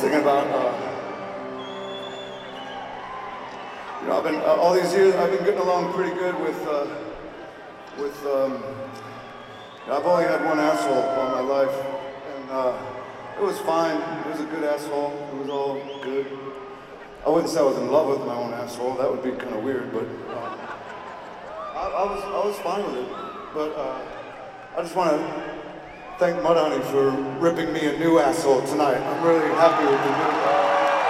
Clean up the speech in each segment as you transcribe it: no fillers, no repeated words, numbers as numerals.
thinking about, I've been all these years. I've been getting along pretty good with. I've only had one asshole all my life, and it was fine. It was a good asshole. It was all good. I wouldn't say I was in love with my own asshole. That would be kind of weird, but I was fine with it. But I just want to thank Mudhoney for ripping me a new asshole tonight. I'm really happy with the new.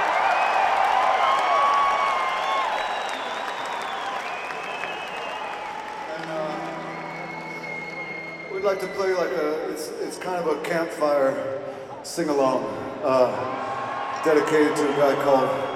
We'd like to play like it's kind of a campfire sing-along dedicated to a guy called